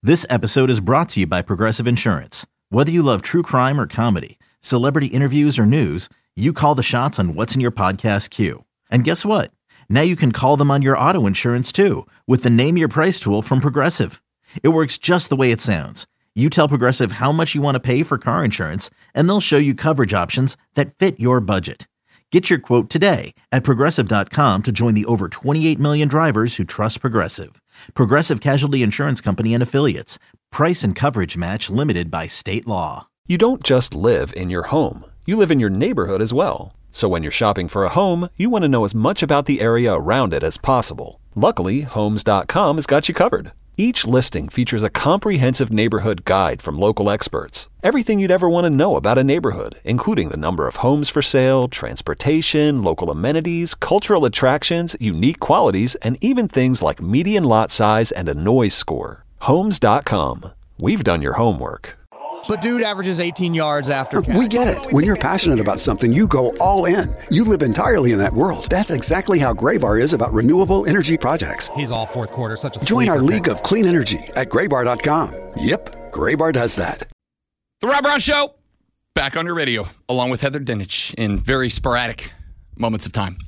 This episode is brought to you by Progressive Insurance. Whether you love true crime or comedy, celebrity interviews or news, you call the shots on what's in your podcast queue. And guess what? Now you can call them on your auto insurance too with the Name Your Price tool from Progressive. It works just the way it sounds. You tell Progressive how much you want to pay for car insurance, and they'll show you coverage options that fit your budget. Get your quote today at Progressive.com to join the over 28 million drivers who trust Progressive. Progressive Casualty Insurance Company and Affiliates. Price and coverage match limited by state law. You don't just live in your home. You live in your neighborhood as well. So when you're shopping for a home, you want to know as much about the area around it as possible. Luckily, Homes.com has got you covered. Each listing features a comprehensive neighborhood guide from local experts. Everything you'd ever want to know about a neighborhood, including the number of homes for sale, transportation, local amenities, cultural attractions, unique qualities, and even things like median lot size and a noise score. Homes.com. We've done your homework. But dude averages 18 yards after catch. We get it. When you're passionate about something, you go all in. You live entirely in that world. That's exactly how Graybar is about renewable energy projects. He's all fourth quarter, such a Join our sleeper league pick. of clean energy at graybar.com. Yep, Graybar does that. The Rob Brown Show, back on your radio, along with Heather Dinich in very sporadic moments of time.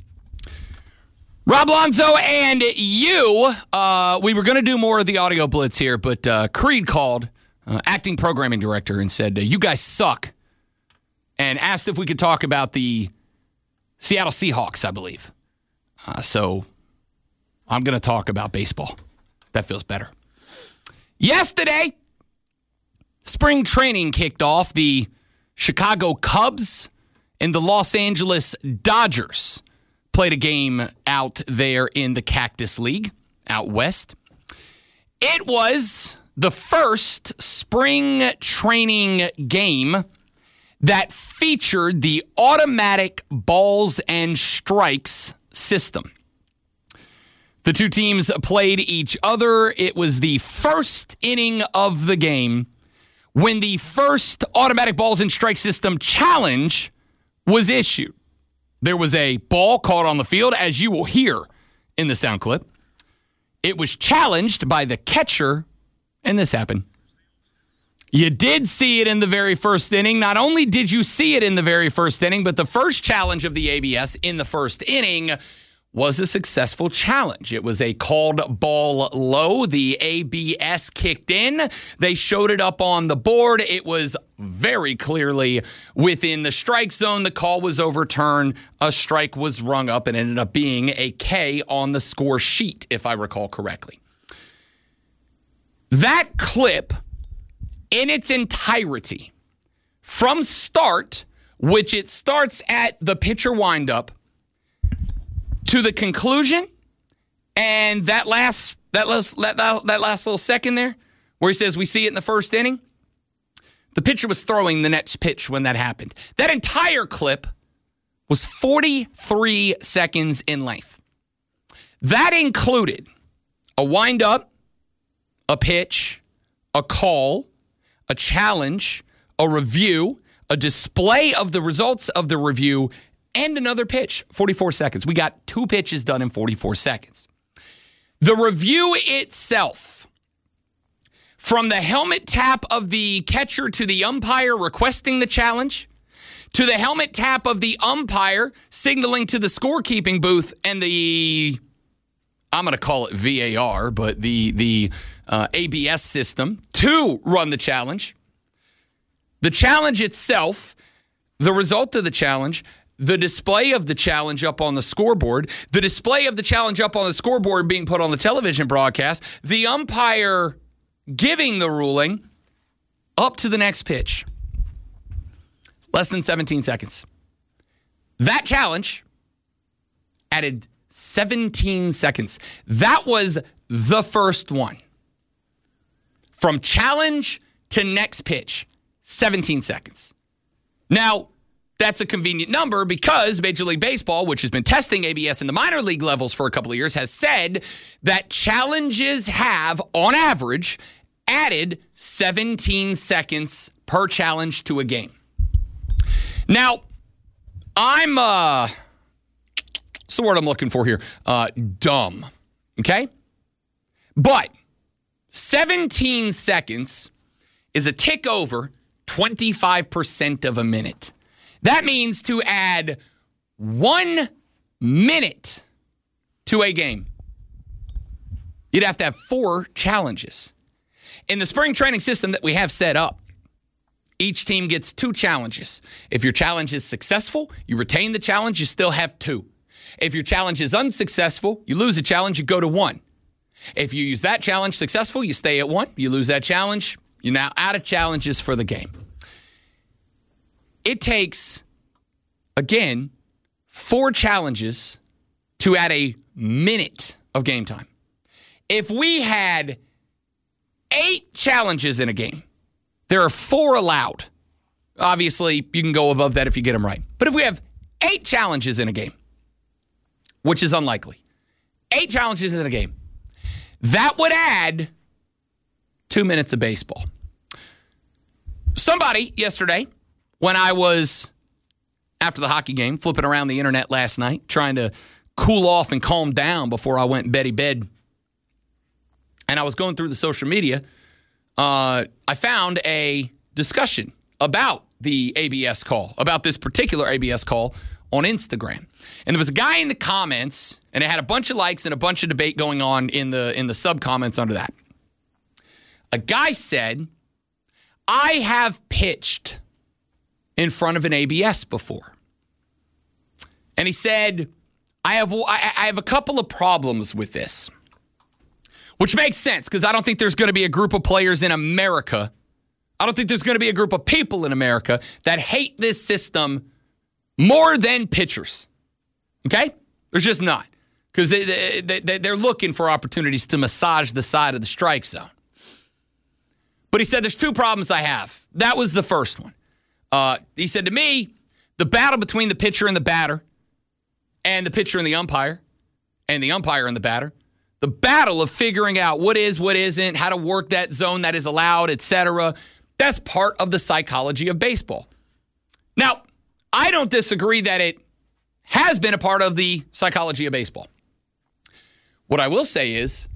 Rob Lonzo and you, we were going to do more of the audio blitz here, but Creed called, acting programming director, and said, you guys suck, and asked if we could talk about the Seattle Seahawks, I believe. So I'm going to talk about baseball. That feels better. Yesterday, spring training kicked off. The Chicago Cubs and the Los Angeles Dodgers played a game out there in the Cactus League out west. It was the first spring training game that featured the automatic balls and strikes system. The two teams played each other. It was the first inning of the game when the first automatic balls and strike system challenge was issued. There was a ball caught on the field, as you will hear in the sound clip. It was challenged by the catcher, and this happened. You did see it in the very first inning. Not only did you see it in the very first inning, but the first challenge of the ABS in the first inning was a successful challenge. It was a called ball low. The ABS kicked in. They showed it up on the board. It was very clearly within the strike zone. The call was overturned. A strike was rung up and ended up being a K on the score sheet, if I recall correctly. That clip in its entirety, from start, which it starts at the pitcher windup, to the conclusion, and that last little second there, where he says we see it in the first inning, the pitcher was throwing the next pitch when that happened. That entire clip was 43 seconds in length. That included a windup, a pitch, a call, a challenge, a review, a display of the results of the review, and another pitch, 44 seconds. We got two pitches done in 44 seconds. The review itself, from the helmet tap of the catcher to the umpire requesting the challenge, to the helmet tap of the umpire signaling to the scorekeeping booth and the, I'm going to call it VAR, but the ABS system to run the challenge itself, the result of the challenge, the display of the challenge up on the scoreboard, the display of the challenge up on the scoreboard being put on the television broadcast, the umpire giving the ruling, up to the next pitch. Less than 17 seconds. That challenge added 17 seconds. That was the first one. From challenge to next pitch, 17 seconds. Now, that's a convenient number because Major League Baseball, which has been testing ABS in the minor league levels for a couple of years, has said that challenges have, on average, added 17 seconds per challenge to a game. Now, I'm, what's the word I'm looking for here? Dumb, okay? But 17 seconds is a tick over 25% of a minute. That means to add 1 minute to a game, you'd have to have 4 challenges. In the spring training system that we have set up, each team gets 2 challenges. If your challenge is successful, you retain the challenge, you still have 2. If your challenge is unsuccessful, you lose a challenge, you go to 1. If you use that challenge successful, you stay at 1. You lose that challenge, you're now out of challenges for the game. It takes, again, 4 challenges to add a minute of game time. If we had 8 challenges in a game, there are 4 allowed. Obviously, you can go above that if you get them right. But if we have 8 challenges in a game, which is unlikely, 8 challenges in a game, that would add 2 minutes of baseball. Somebody yesterday, when I was, after the hockey game, flipping around the internet last night, trying to cool off and calm down before I went in bed, and I was going through the social media, I found a discussion about the ABS call, about this particular ABS call on Instagram. And there was a guy in the comments, and it had a bunch of likes and a bunch of debate going on in the sub-comments under that. A guy said, I have pitched in front of an ABS before. And he said, I have a couple of problems with this. Which makes sense, because I don't think there's going to be a group of players in America, I don't think there's going to be a group of people in America that hate this system more than pitchers. Okay? There's just not. Because they're looking for opportunities to massage the side of the strike zone. But he said, there's 2 problems I have. That was the first one. He said to me, the battle between the pitcher and the batter, and the pitcher and the umpire and the batter, the battle of figuring out what is, what isn't, how to work that zone that is allowed, etc., that's part of the psychology of baseball. Now, I don't disagree that it has been a part of the psychology of baseball. What I will say is,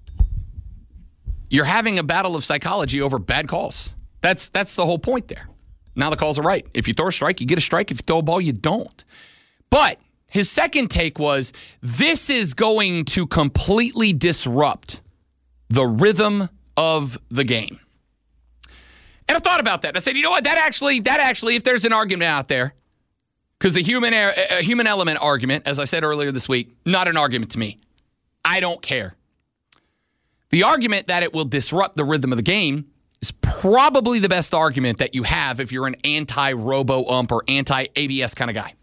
you're having a battle of psychology over bad calls. That's the whole point there. Now the calls are right. If you throw a strike, you get a strike. If you throw a ball, you don't. But his second take was, this is going to completely disrupt the rhythm of the game. And I thought about that. I said, you know what? That actually, if there's an argument out there, because the human element argument, as I said earlier this week, not an argument to me. I don't care. The argument that it will disrupt the rhythm of the game is probably the best argument that you have if you're an anti-robo-ump or anti-ABS kind of guy.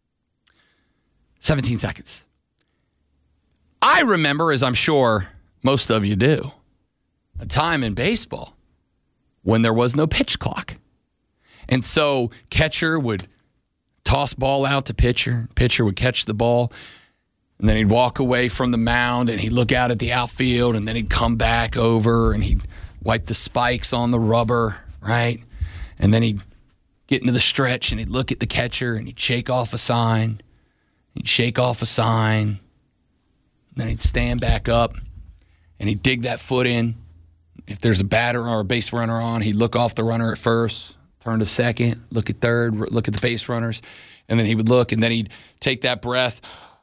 17 seconds. I remember, as I'm sure most of you do, a time in baseball when there was no pitch clock. And so catcher would toss ball out to pitcher. Pitcher would catch the ball. And then he'd walk away from the mound and he'd look out at the outfield, and then he'd come back over and he'd wipe the spikes on the rubber, right? And then he'd get into the stretch and he'd look at the catcher and he'd shake off a sign. He'd shake off a sign. Then he'd stand back up and he'd dig that foot in. If there's a batter or a base runner on, he'd look off the runner at first, turn to second, look at third, look at the base runners. And then he would look, and then he'd take that breath.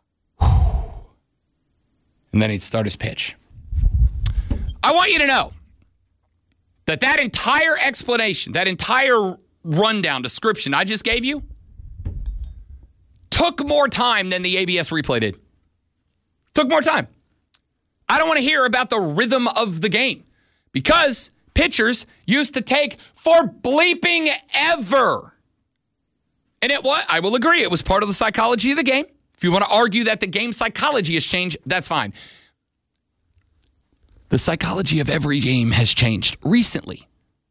And then he'd start his pitch. I want you to know that entire explanation, that entire rundown description I just gave you took more time than the ABS replay did. Took more time. I don't want to hear about the rhythm of the game because pitchers used to take for bleeping ever. And I will agree, it was part of the psychology of the game. If you want to argue that the game psychology has changed, that's fine. The psychology of every game has changed recently.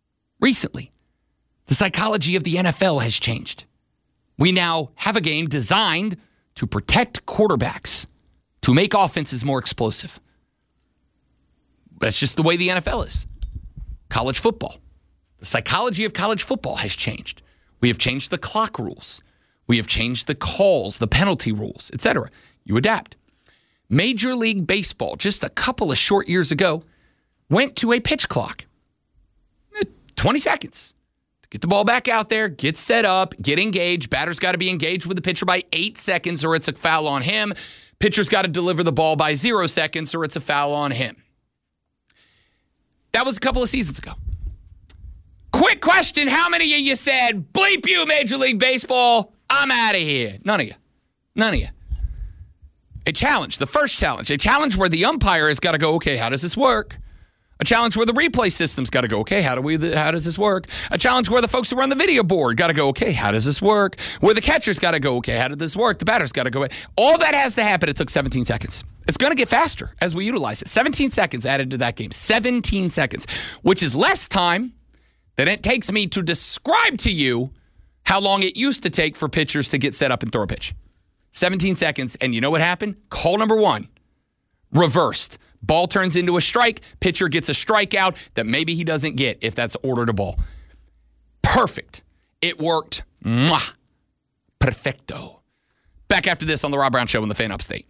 The psychology of the NFL has changed. We now have a game designed to protect quarterbacks, to make offenses more explosive. That's just the way the NFL is. College football. The psychology of college football has changed. We have changed the clock rules. We have changed the calls, the penalty rules, etc. You adapt. Major League Baseball, just a couple of short years ago, went to a pitch clock. 20 seconds. Get the ball back out there, get set up, get engaged. Batter's got to be engaged with the pitcher by 8 seconds or it's a foul on him. Pitcher's got to deliver the ball by 0 seconds or it's a foul on him. That was a couple of seasons ago. Quick question. How many of you said, bleep you, Major League Baseball, I'm out of here? None of you. None of you. A challenge, the first challenge, a challenge where the umpire has got to go, okay, how does this work? A challenge where the replay system's got to go, okay, how does this work? A challenge where the folks who run the video board got to go, okay, how does this work? Where the catcher's got to go, okay, how did this work? The batter's got to go. All that has to happen. It took 17 seconds. It's going to get faster as we utilize it. 17 seconds added to that game. 17 seconds, which is less time than it takes me to describe to you how long it used to take for pitchers to get set up and throw a pitch. 17 seconds, and you know what happened? Call number one, reversed. Ball turns into a strike. Pitcher gets a strikeout that maybe he doesn't get if that's ordered a ball. Perfect. It worked. Mwah. Perfecto. Back after this on The Rob Brown Show on the Fan Upstate.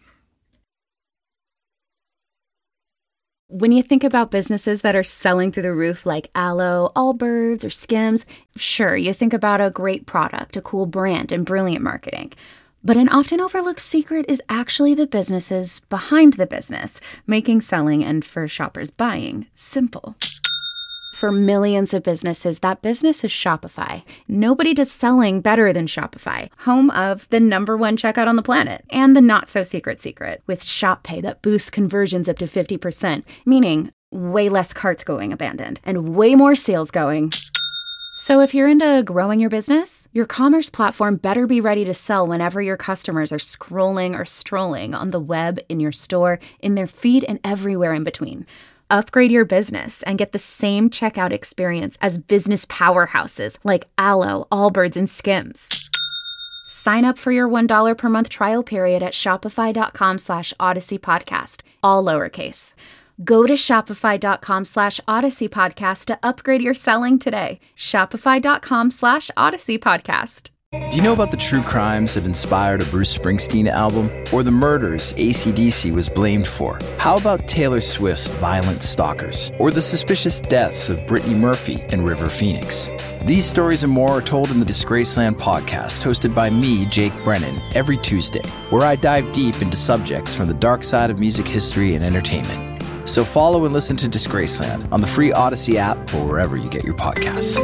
When you think about businesses that are selling through the roof like Aloe, Allbirds, or Skims, sure, you think about a great product, a cool brand, and brilliant marketing. But an often overlooked secret is actually the businesses behind the business, making selling and for shoppers buying simple. For millions of businesses, that business is Shopify. Nobody does selling better than Shopify, home of the #1 checkout on the planet and the not-so-secret secret with Shop Pay that boosts conversions up to 50%, meaning way less carts going abandoned and way more sales going. So if you're into growing your business, your commerce platform better be ready to sell whenever your customers are scrolling or strolling on the web, in your store, in their feed, and everywhere in between. Upgrade your business and get the same checkout experience as business powerhouses like Aloe, Allbirds, and Skims. Sign up for your $1 per month trial period at shopify.com/Odyssey Podcast, all lowercase. Go to shopify.com/Odyssey Podcast to upgrade your selling today. Shopify.com/Odyssey Podcast. Do you know about the true crimes that inspired a Bruce Springsteen album? Or the murders AC/DC was blamed for? How about Taylor Swift's Violent Stalkers? Or the suspicious deaths of Brittany Murphy and River Phoenix? These stories and more are told in the Disgraceland podcast, hosted by me, Jake Brennan, every Tuesday, where I dive deep into subjects from the dark side of music history and entertainment. So follow and listen to Disgraceland on the free Odyssey app or wherever you get your podcasts.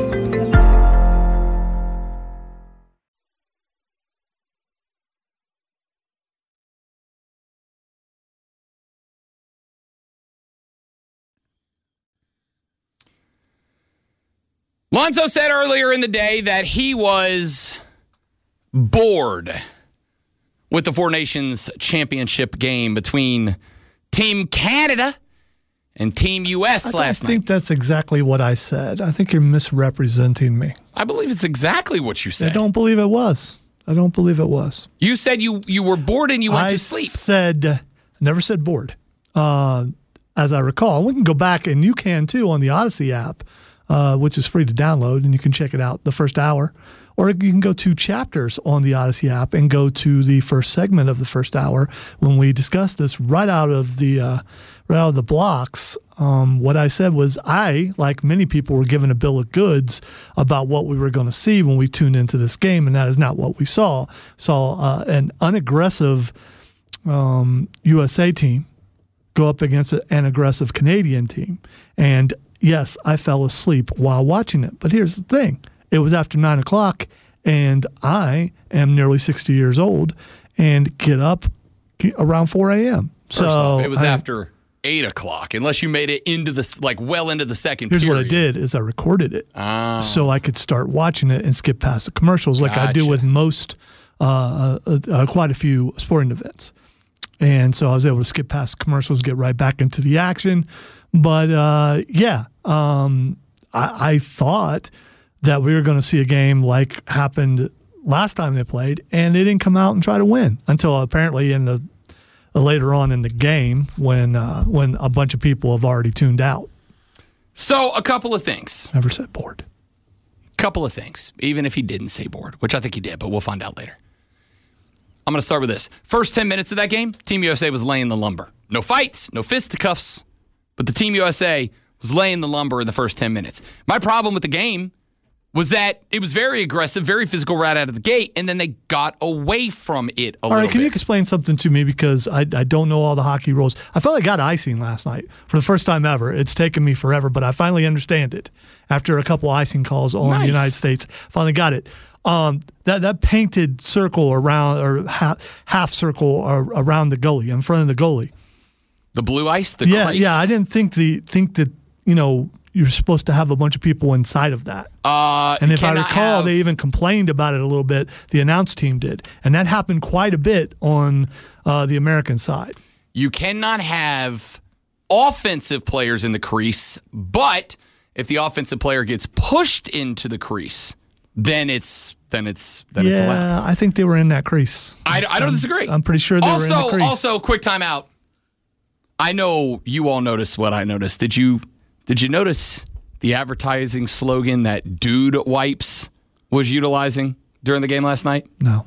Lonzo said earlier in the day that he was bored with the Four Nations Championship game between Team Canada and Team U.S. last night. I think that's exactly what I said. I think you're misrepresenting me. I believe it's exactly what you said. I don't believe it was. You said you were bored and you went to sleep. I never said bored. As I recall, we can go back, and you can too, on the Odyssey app, which is free to download, and you can check it out the first hour. Or you can go to chapters on the Odyssey app and go to the first segment of the first hour when we discussed this right out of the blocks. What I said was I, like many people, were given a bill of goods about what we were going to see when we tuned into this game, and that is not what we saw. Saw an unaggressive USA team go up against an aggressive Canadian team. And yes, I fell asleep while watching it. But here's the thing. It was after 9 o'clock, and I am nearly 60 years old and get up around 4 a.m. First off, it was after 8 o'clock, unless you made it into the well into the second period. Here's what I did is I recorded it so I could start watching it and skip past the commercials like I do with most, quite a few sporting events. And so I was able to skip past commercials, get right back into the action. But, I thought that we were going to see a game like happened last time they played, and they didn't come out and try to win until apparently in the later on in the game when a bunch of people have already tuned out. So a couple of things. Never said bored. Couple of things, even if he didn't say bored, which I think he did, but we'll find out later. I'm going to start with this. First 10 minutes of that game, Team USA was laying the lumber. No fights, no fisticuffs, but the Team USA was laying the lumber in the first 10 minutes. My problem with the game was that it was very aggressive, very physical right out of the gate, and then they got away from it a little bit. All right, can you explain something to me, because I don't know all the hockey rules. I felt like I got icing last night for the first time ever. It's taken me forever, but I finally understand it after a couple icing calls on the United States. Finally got it. That painted circle around, or half circle around the goalie, in front of the goalie. The blue ice, the crease? Yeah, I didn't think that you're supposed to have a bunch of people inside of that. And if I recall, they even complained about it a little bit. The announce team did. And that happened quite a bit on the American side. You cannot have offensive players in the crease, but if the offensive player gets pushed into the crease, then it's allowed. Yeah, I think they were in that crease. I don't disagree. I'm pretty sure they were in the crease. Also, quick timeout. I know you all noticed what I noticed. Did you notice the advertising slogan that Dude Wipes was utilizing during the game last night? No.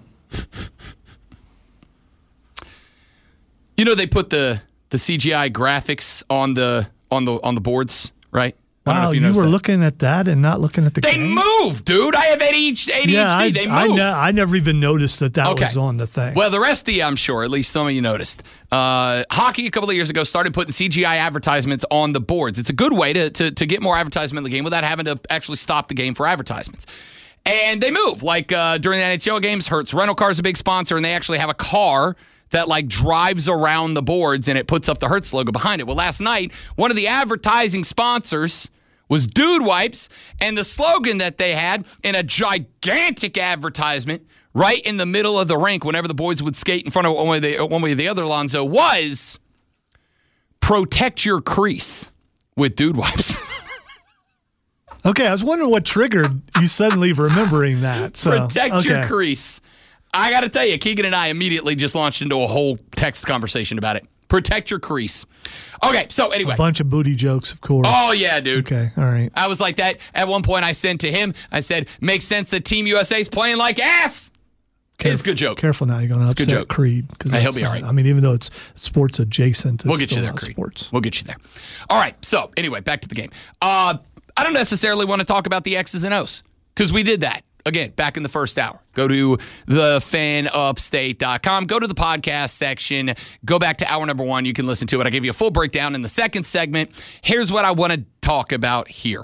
They put the CGI graphics on the boards, right? Wow, you were looking at that and not looking at the game? They moved, dude. I have ADHD. They moved. I never even noticed that was on the thing. Well, the rest of you, I'm sure, at least some of you noticed. Hockey a couple of years ago started putting CGI advertisements on the boards. It's a good way to get more advertisement in the game without having to actually stop the game for advertisements. And they move. Like during the NHL games, Hertz Rental Car is a big sponsor, and they actually have a car that drives around the boards and it puts up the Hertz logo behind it. Well, last night, one of the advertising sponsors was Dude Wipes, and the slogan that they had in a gigantic advertisement right in the middle of the rink whenever the boys would skate in front of one way or the other, Lonzo, was protect your crease with Dude Wipes. Okay, I was wondering what triggered you suddenly remembering that. So, protect your crease. I got to tell you, Keegan and I immediately just launched into a whole text conversation about it. Protect your crease. Okay, so anyway. A bunch of booty jokes, of course. Oh, yeah, dude. Okay, all right. I was like that. At one point, I sent to him, I said, makes sense that Team USA's playing like ass. It's a good joke. Careful now, you're going to upset Creed. He'll be all right. I mean, even though it's sports adjacent, we'll get you there, Creed. Sports. We'll get you there. All right, so anyway, back to the game. I don't necessarily want to talk about the X's and O's, because we did that. Again, back in the first hour. Go to thefanupstate.com. Go to the podcast section. Go back to hour number 1. You can listen to it. I gave you a full breakdown in the second segment. Here's what I want to talk about here.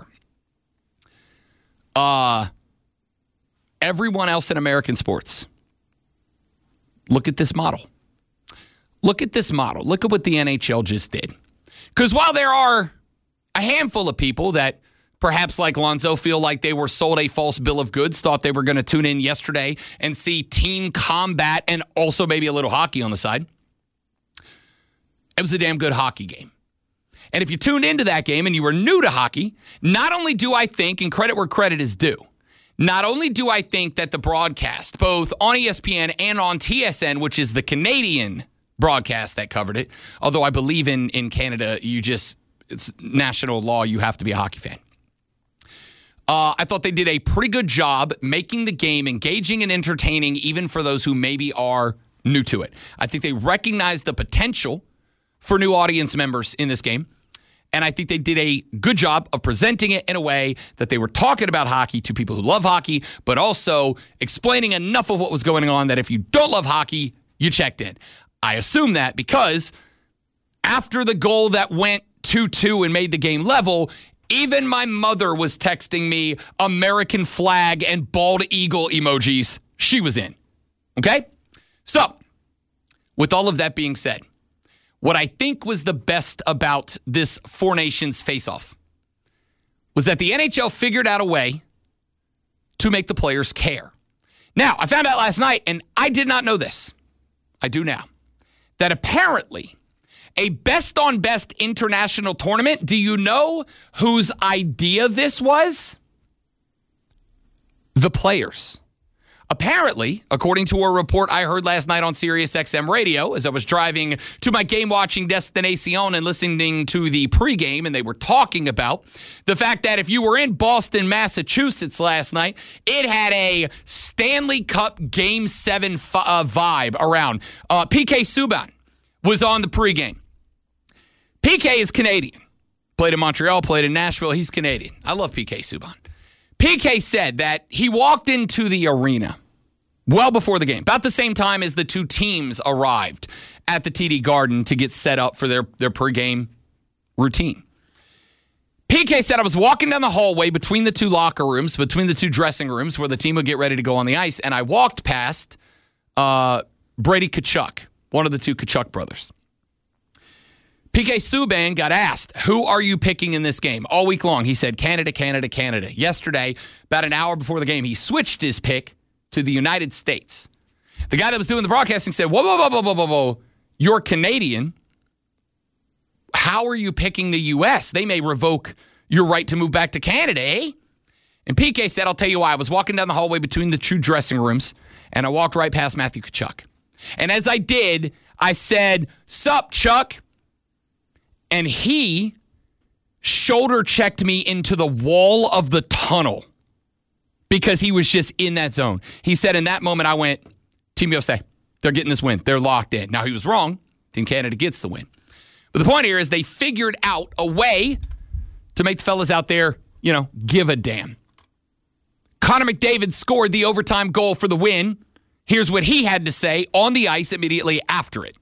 Everyone else in American sports, look at this model. Look at this model. Look at what the NHL just did. Because while there are a handful of people that perhaps like Lonzo feel like they were sold a false bill of goods, thought they were going to tune in yesterday and see team combat and also maybe a little hockey on the side. It was a damn good hockey game. And if you tuned into that game and you were new to hockey, not only do I think, and credit where credit is due, not only do I think that the broadcast, both on ESPN and on TSN, which is the Canadian broadcast that covered it, although I believe in Canada, it's national law, you have to be a hockey fan. I thought they did a pretty good job making the game engaging and entertaining, even for those who maybe are new to it. I think they recognized the potential for new audience members in this game, and I think they did a good job of presenting it in a way that they were talking about hockey to people who love hockey, but also explaining enough of what was going on that if you don't love hockey, you checked in. I assume that because after the goal that went 2-2 and made the game level, even my mother was texting me American flag and bald eagle emojis. She was in. Okay? So, with all of that being said, what I think was the best about this Four Nations face-off was that the NHL figured out a way to make the players care. Now, I found out last night, and I did not know this. I do now. That apparently a best-on-best international tournament, do you know whose idea this was? The players. Apparently, according to a report I heard last night on SiriusXM radio as I was driving to my game-watching destination and listening to the pregame, and they were talking about the fact that if you were in Boston, Massachusetts last night, it had a Stanley Cup Game 7 vibe around. PK Subban was on the pregame. PK is Canadian. Played in Montreal, played in Nashville. He's Canadian. I love PK Subban. PK said that he walked into the arena well before the game, about the same time as the two teams arrived at the TD Garden to get set up for their pregame routine. PK said, I was walking down the hallway between the two locker rooms, between the two dressing rooms where the team would get ready to go on the ice, and I walked past Brady Tkachuk, one of the two Tkachuk brothers. PK Subban got asked, who are you picking in this game? All week long, he said, Canada, Canada, Canada. Yesterday, about an hour before the game, he switched his pick to the United States. The guy that was doing the broadcasting said, whoa, you're Canadian. How are you picking the U.S.? They may revoke your right to move back to Canada, eh? And PK said, I'll tell you why. I was walking down the hallway between the two dressing rooms, and I walked right past Matthew Tkachuk. And as I did, I said, sup, Chuck? And he shoulder checked me into the wall of the tunnel because he was just in that zone. He said in that moment, I went, Team USA, they're getting this win. They're locked in. Now, he was wrong. Team Canada gets the win. But the point here is they figured out a way to make the fellas out there, give a damn. Connor McDavid scored the overtime goal for the win. Here's what he had to say on the ice immediately after it.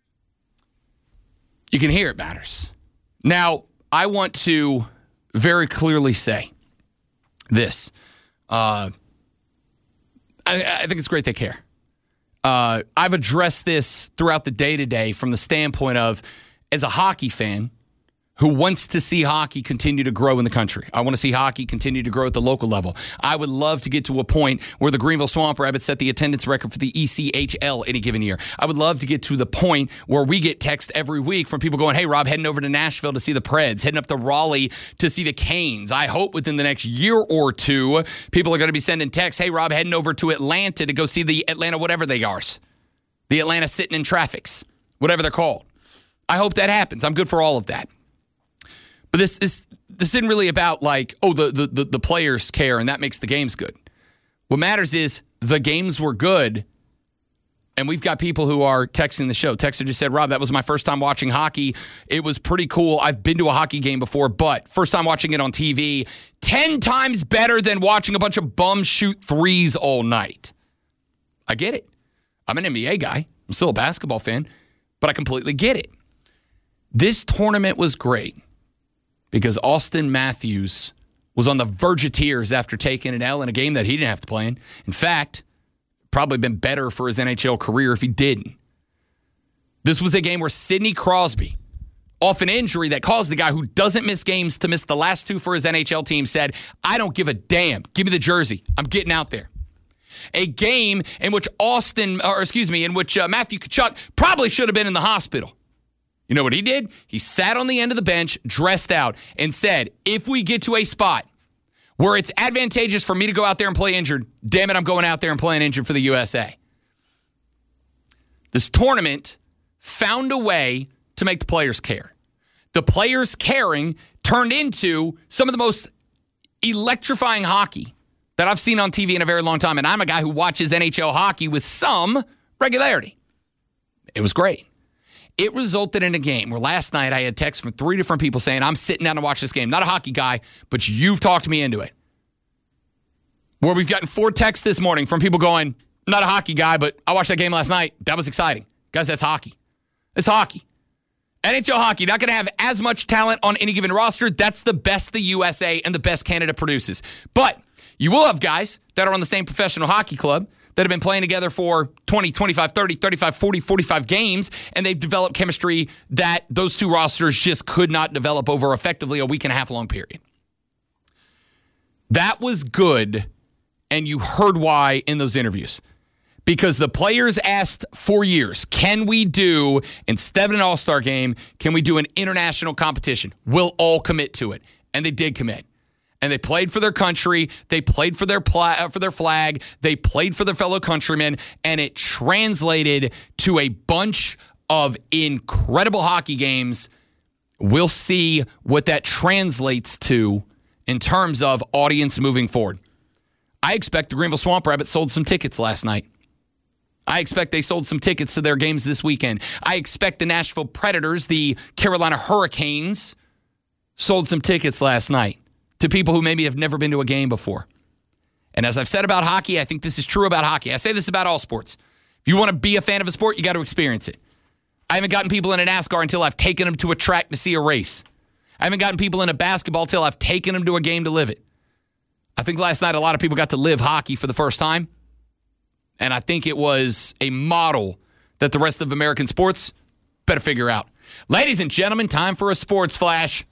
You can hear it matters. Now, I want to very clearly say this. I think it's great they care. I've addressed this throughout the day-to-day from the standpoint of, as a hockey fan who wants to see hockey continue to grow in the country. I want to see hockey continue to grow at the local level. I would love to get to a point where the Greenville Swamp Rabbits set the attendance record for the ECHL any given year. I would love to get to the point where we get text every week from people going, hey, Rob, heading over to Nashville to see the Preds, heading up to Raleigh to see the Canes. I hope within the next year or two, people are going to be sending texts, hey, Rob, heading over to Atlanta to go see the Atlanta whatever they are. The Atlanta sitting in traffics, whatever they're called. I hope that happens. I'm good for all of that. But this isn't really about like, the players care and that makes the games good. What matters is the games were good, and we've got people who are texting the show. Texter just said, Rob, that was my first time watching hockey. It was pretty cool. I've been to a hockey game before, but first time watching it on TV, 10 times better than watching a bunch of bums shoot threes all night. I get it. I'm an NBA guy. I'm still a basketball fan, but I completely get it. This tournament was great because Auston Matthews was on the verge of tears after taking an L in a game that he didn't have to play in. In fact, probably been better for his NHL career if he didn't. This was a game where Sidney Crosby, off an injury that caused the guy who doesn't miss games to miss the last two for his NHL team, said, I don't give a damn. Give me the jersey. I'm getting out there. A game in which Matthew Tkachuk probably should have been in the hospital. You know what he did? He sat on the end of the bench, dressed out, and said, if we get to a spot where it's advantageous for me to go out there and play injured, damn it, I'm going out there and playing injured for the USA. This tournament found a way to make the players care. The players caring turned into some of the most electrifying hockey that I've seen on TV in a very long time, and I'm a guy who watches NHL hockey with some regularity. It was great. It resulted in a game where last night I had texts from 3 different people saying, I'm sitting down to watch this game. Not a hockey guy, but you've talked me into it. Where we've gotten 4 texts this morning from people going, not a hockey guy, but I watched that game last night. That was exciting. Guys, that's hockey. It's hockey. NHL hockey, not going to have as much talent on any given roster. That's the best the USA and the best Canada produces. But you will have guys that are on the same professional hockey club that have been playing together for 20, 25, 30, 35, 40, 45 games, and they've developed chemistry that those two rosters just could not develop over effectively a week and a half long period. That was good, and you heard why in those interviews. Because the players asked for years, can we do, instead of an all-star game, can we do an international competition? We'll all commit to it. And they did commit. And they played for their country. They played for their flag. They played for their fellow countrymen. And it translated to a bunch of incredible hockey games. We'll see what that translates to in terms of audience moving forward. I expect the Greenville Swamp Rabbits sold some tickets last night. I expect they sold some tickets to their games this weekend. I expect the Nashville Predators, the Carolina Hurricanes, sold some tickets last night to people who maybe have never been to a game before. And as I've said about hockey, I think this is true about hockey. I say this about all sports. If you want to be a fan of a sport, you got to experience it. I haven't gotten people into NASCAR until I've taken them to a track to see a race. I haven't gotten people into basketball until I've taken them to a game to live it. I think last night a lot of people got to live hockey for the first time. And I think it was a model that the rest of American sports better figure out. Ladies and gentlemen, time for a sports flash.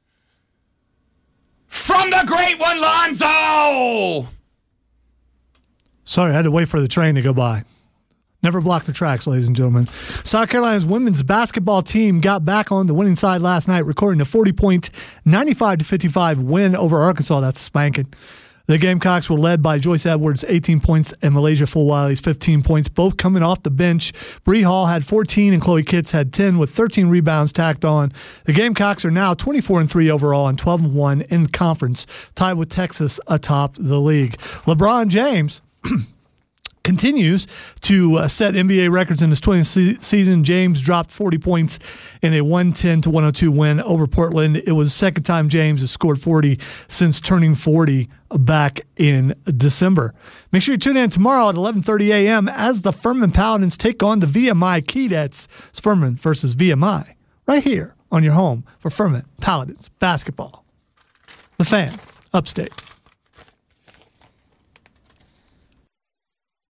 From the great one, Lonzo! Sorry, I had to wait for the train to go by. Never block the tracks, ladies and gentlemen. South Carolina's women's basketball team got back on the winning side last night, recording a 40-point, 95-55 win over Arkansas. That's a spanking. The Gamecocks were led by Joyce Edwards, 18 points, and Malaysia Fulwiley's 15 points, both coming off the bench. Bree Hall had 14, and Chloe Kitts had 10, with 13 rebounds tacked on. The Gamecocks are now 24-3 overall and 12-1 in conference, tied with Texas atop the league. LeBron James continues to set NBA records in his 20th season. James dropped 40 points in a 110-102 win over Portland. It was the second time James has scored 40 since turning 40 back in December. Make sure you tune in tomorrow at 11:30 a.m. as the Furman Paladins take on the VMI Keydets. It's Furman versus VMI right here on your home for Furman Paladins basketball. The Fan, Upstate.